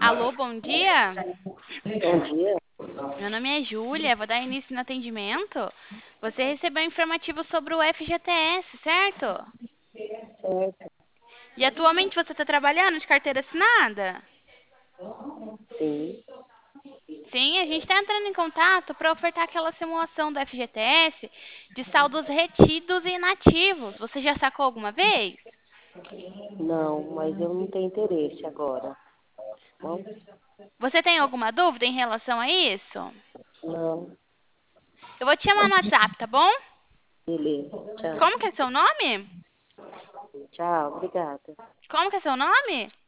Alô, bom dia. Bom dia. Meu nome é Júlia, vou dar início no atendimento. Você recebeu informativo sobre o FGTS, certo? Certo. E atualmente você está trabalhando de carteira assinada? Sim. Sim, a gente está entrando em contato para ofertar aquela simulação do FGTS de saldos retidos e inativos. Você já sacou alguma vez? Não, mas eu não tenho interesse agora. Não? Você tem alguma dúvida em relação a isso? Não. Eu vou te chamar no WhatsApp, tá bom? Beleza. Como que Tchau. é seu nome? Tchau. Obrigada. Como que é seu nome?